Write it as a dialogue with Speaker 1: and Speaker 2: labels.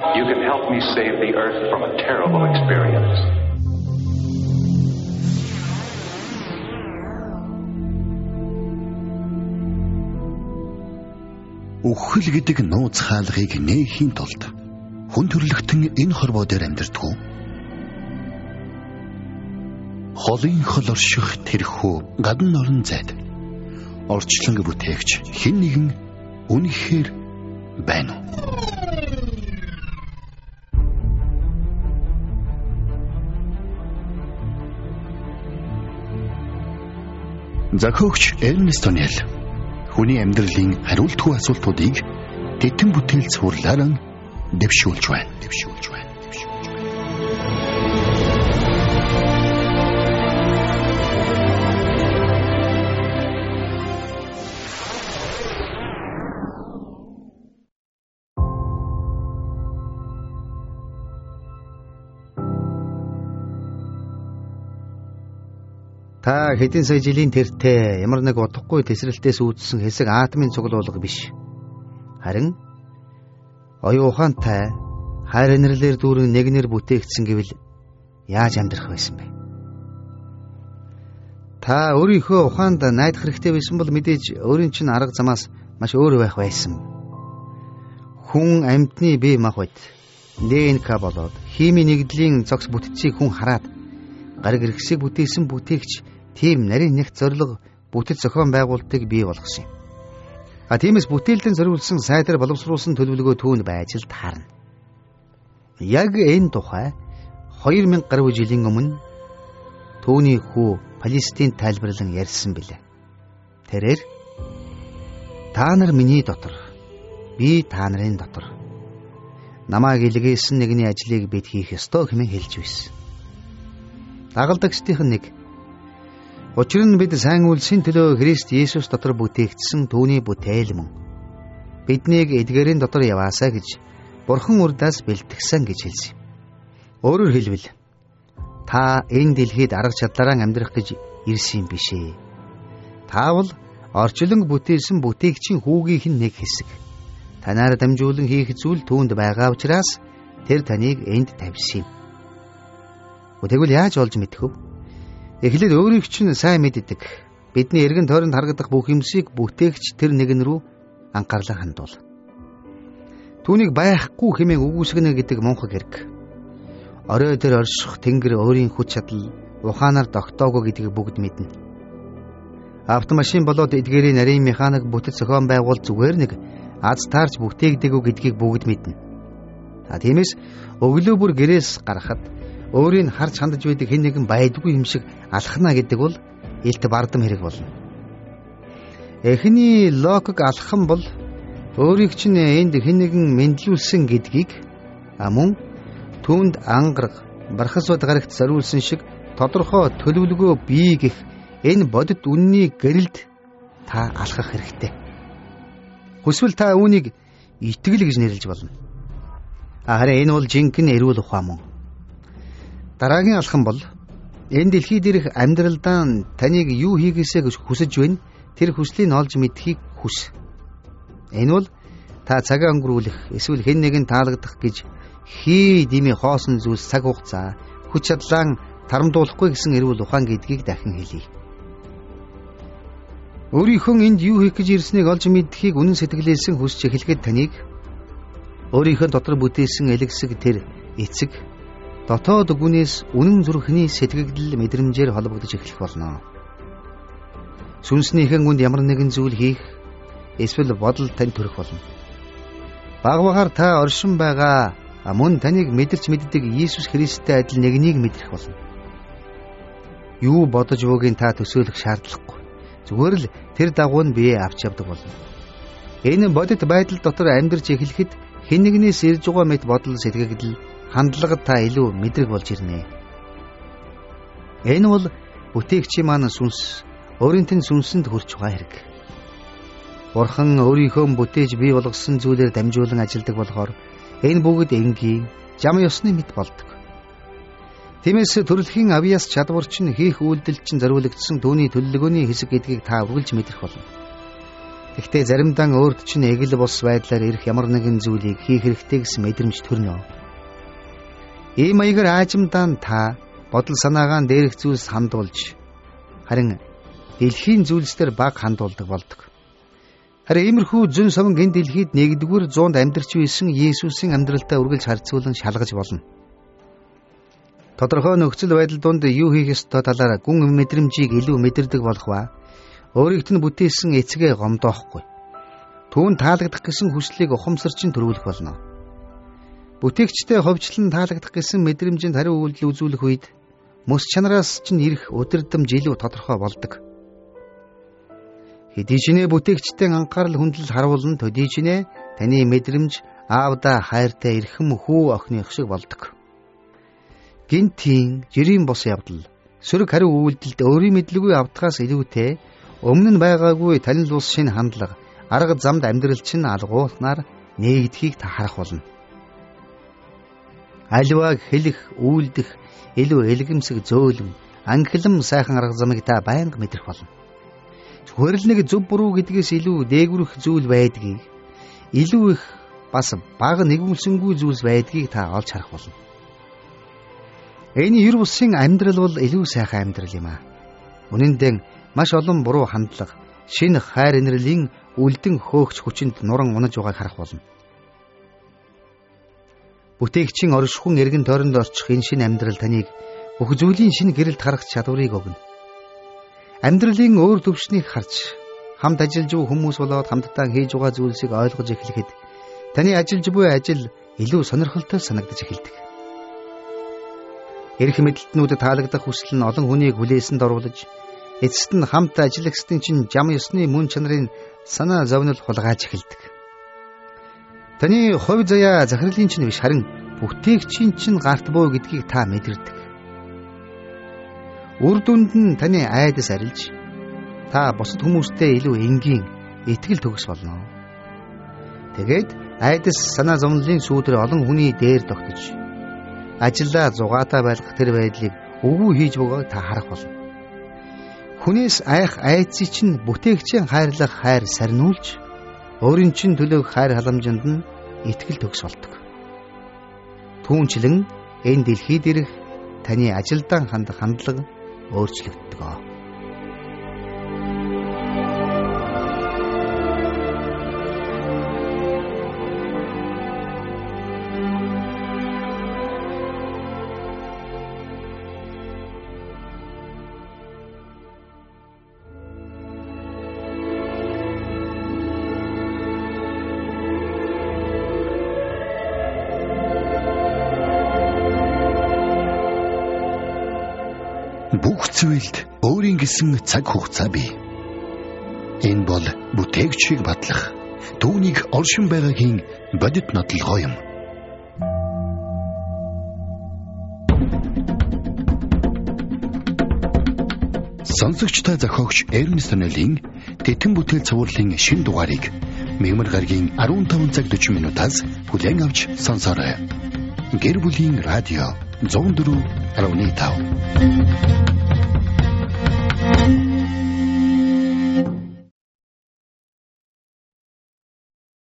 Speaker 1: You can help me save the earth from a terrible experience.
Speaker 2: Үхэл гэдэг нууц хаалгыг нээхийн тулд хүн төрлөختөн энэ хорвоо дээр амьдардаг. Холын хол орших тэрхүү гадна орон зайд орчлонг бүтээгч хэн нэгэн үнэхээр байна уу? Зохиогч Эрнест Тоннелл хүний амьдралын хариултгүй асуултуудыг тэтэн бүтээл цуурлааран дэвшүүлж байна.
Speaker 3: Та хэдэн сая жилийн тэртээ ямар нэг удахгүй тесрэлтээс үүдсэн хэсэг атомын цуглуулга биш. Харин оюун ухаантай хайр инэрлэр дүүрэн нэгнэр бүтээгдсэн гэвэл яаж амьдрах байсан бэ? Та өөрийнхөө ухаанд найдах хэрэгтэй байсан бол мэдээж өөрийн чинь арга замаас маш өөр байх байсан. Хүн амьтны бие махбод ДНК болоод химийн нэгдлийн зогс бүтцийг хүн хараад гариг иргэсийг бүтээсэн бүтээгч тийм нарийн нэгт зорилго бүтэц зохион байгуулалтыг бий болгосон юм. Тиймээс бүтээлдэн зориулсан сайдар боловсруулсан төлөвлөгөө түүнд байж л таарна. Яг энэ тухай 2000 гаруй жилийн өмнө түүний хүү Палестинд тайлбарлан ярьсан билээ. Тэрээр та нар миний дотор, би та нарын дотор. Намайг илгээсэн нэгний ажлыг бид хийх ёстой хэмээн хэлж байсан. Дагалдагчдын нэг. Учир нь бид сайн үлсийн төлөө Христ Есүс дотор бүтээгдсэн түүний бүтээл мөн. Биднийг эдгээрийн дотор яваасаа гэж Бурхан урдаас бэлтгэсэн гэж хэлсэн. Өөрөөр хэлбэл та энэ дэлхийд арга чадлаараа амьдрах гэж ирсэн юм бишээ. Та бол орчлон бүтээсэн бүтээгчийн хүүгийнх нь нэг хэсэг. Танаар дамжуулан хийх зүйл түүнд байгаа учраас тэр таныг энд тавьсан юм. Тэгвэл яаж олж мэдэх вэ? Эхлээд өөрийг чинь сайн мэддэг. Бидний эргэн тойронд харагдах бүх юмсыг бүтээгч тэр нэгэн рүү анхаарлаа хандуул. Түүнийг байхгүй хэмээн үгүйсгэнэ гэдэг мунхаг хэрэг. Орой дээр орших тэнгэр өөрийн хүч чадал ухаанаар тогтоогүй гэдгийг бүгд мэднэ. Автомашин болоод эдгээрийн нарийн механик бүтэц зохион байгуул зүгээр нэг аз таарч бүтээгдэггүй гэдгийг бүгд мэднэ. Тиймээс өглөө бүр гэрээс гарахад өөрийг харж хандаж байдаг хэн нэгэн байдгүй юм шиг алхана гэдэг бол илт бардам хэрэг болно. Эхний логик алхам бол өөрийг чинь энд хэн нэгэн мэдлүүлсэн гэдгийг мөн түүнд ангараг бархасууд гарагт зориулсан шиг тодорхой төлөвлөгөө бий гэх энэ бодит үнний гэрэлд та алхах хэрэгтэй. Хүсвэл та үүнийг итгэл гэж нэрлэж болно. Харин энэ бол жинхэнэ эрүүл ухаан мөн. Дараагийн алхам бол энэ дэлхий дээрх амьдралдаа таныг юу хийгээсэй гэж хүсэж байна, тэр хүслийг олж мэдхийг хүс. Энэ бол та цагаа өнгөрүүлэх, эсвэл хэн нэгэн таалагдах гэж хий дими хоосон зүйлс цаг хугацаа, хүч чадлаа тарамдуулахгүй гэсэн эрүүл ухаан гэдгийг дахин хэлье. Өөрийнхөө энд юу хийх гэж ирснийг олж мэдхийг үнэн сэтгэлээсэн хүсч эхлэхэд таныг өөрийнхөө дотор бүтээсэн элэгсэг тэр эцэг дотоод гүнээс үнэн зүрхний сэтгэгдэл мэдрэмжээр холбогдож эхлэх болно. Сүнснийхэн үнд ямар нэгэн зүйл хийх эсвэл бодол тань төрөх болно. Багвахаар та оршин байгаа мөн таныг мэдэрч мэддэг Иесус Христтэй адил нэгнийг мэдрэх болно. Юу бодож буугийн та төсөөлөх шаардлагагүй. Зүгээр л тэр дагуу нь бие авч явдаг болно. Энэ бодит байдал дотор амьдарч эхлэхэд хэн нэгнээс ирж байгаа мэт бодол сэтгэгдэл хандлагад та илүү мэдрэг болж ирнэ. Энэ бол бүтээгчийн маань сүнс, өөрийнтэн сүнсэнд хүрч байгаа хэрэг. Бурхан өөрийнхөө бүтээж бий болгосон зүйлээр дамжуулан ажилладаг болохоор энэ бүгд энгийн, зам ёсны мэт болдог. Тиймээс төрөлхийн авьяас чадвар чинь хийх үйлдэл чинь зориулагдсан түүний төлөвлөгөөний хэсэг гэдгийг та үргэлж мэдрэх болно. Гэхдээ заримдаа өөрт чинь эгэл бос байдлаар ирэх ямар нэгэн зүйлийг хийх хэрэгтэй гэсэн мэдрэмж төрнө. Ийм маягаар аажимдаа та бодол санаагаа дээрх зүйлс хандуулж харин дэлхийн зүйлсээр баг хандуулдаг болдог. Харин иймэрхүү зүн совин энэ дэлхийд 1-р зуунд амьдарч байсан Есүсийн амьдралтай үргэлж харьцуулан шалгаж болно. Тодорхой нөхцөл байдал донд юу хийх ёстой талаар гүн мэдрэмжийг илүү мэдэрдэг болох ба өөрийгт нь бүтээсэн эцгээ гомдоохгүй. Түүн таалагдах гэсэн хүслийг ухамсарчин төрүүлэх болно. Бүтээгчтэй ховчлон таалагдах гэсэн мэдрэмжинд хариу үйлдэл үзүүлэх үед мөс чанараас чинь ирэх өдөрдөмж илүү тодорхой болдог. Хэдий чинээ бүтээгчтэй анхаарал хүндлэл харуулна төдий чинээ таны мэдрэмж аавда хайртай эрхэм хүү охиных шиг болдог. Гинтийн жирийн бос явдал сөрөг хариу үйлдэлд өөрийн мэдлэгүй автахаас илүүтэй өмнө нь байгаагүй танил ус шинэ хандлага арга замд амьдрал чинь алгуулснаар нээгдэхийг та харах болно. Аливааг хэлэх, үйлдэх, илүү элгэмсэг зөөлөн, ангилам сайхан арга замыг та байнга мэдрэх болно. Зүгээр л нэг зөв буруу гэдгээс илүү дээгүрэх зүйл байдгийг, илүү их бас бага нэгүүлсэнгүй зүйлс байдгийг та олж харах болно. Энэ ер бусын амьдрал бол илүү сайхан амьдрал юм аа. Үнэн дээр маш олон буруу хандлага, шинэ хайр инэрлийн үлдэн хөөгч хүчинд нуран унаж байгааг харах болно. Бүтээгчийн оршихуун эргэн тойронд орчих энэ шинэ амьдрал таныг бүх зүйлийн шинэ гэрэлд харах чадварыг өгнө. Амьдралын өөр төвшнийг харж, хамт ажиллаж буй хүмүүс болоод хамтдаа хийж байгаа зүйлсийг ойлгож эхлэхэд таны ажиллаж буй ажил илүү сонирхолтой санагдаж эхэлдэг. Эрх мэдлэлтнүүдэд таалагдах хүсэл нь олон хүнийг хүлээсэнд оруулж, эцэст нь хамт ажиллагчдын чинь зам ёсны мөн чанарын санаа зовнил хулгайж эхэлдэг. Таны хувь заяа захирлын чинь биш харин бүтээгчийн чинь гарт буу гэдгийг та мэдэрдэг. Үр дүнд нь таны айдас арилж, та бусад хүмүүстэй илүү энгийн итгэл төгс болно. Тэгээд айдас санаа зовнилын сүүдрээ олон хүний дээр тогтож, ажиллаа зугаатай байлгах тэр байдлыг өвгөө хийж байгааг та харах болно. Хүнээс айх айдсыг чинь бүтээгчийн хайрлах хайр сарниулж, өөрийн чинь төлөөх хайр халамжинд нь итгэл төгс болдог. Түүнчлэн энэ дэлхийд ирэх таны ажилдаа хандах хандлага өөрчлөгддөг.
Speaker 2: Бүх зүйлд өөрийн гэсэн цаг хугацаа бий. Энэ бол бүтээгчийг батлах, түүнийг оршин байгаагийн бодит нотлогоо юм. Сонсогчтой зохиогч Эрнест Нолын Тэтэн бүтээл цувралын шинэ дугаарыг мэгмар гарагийн 15 цаг 40 минутаас хүлээн авч сонсоорой. Гэр бүлийн радио 104.5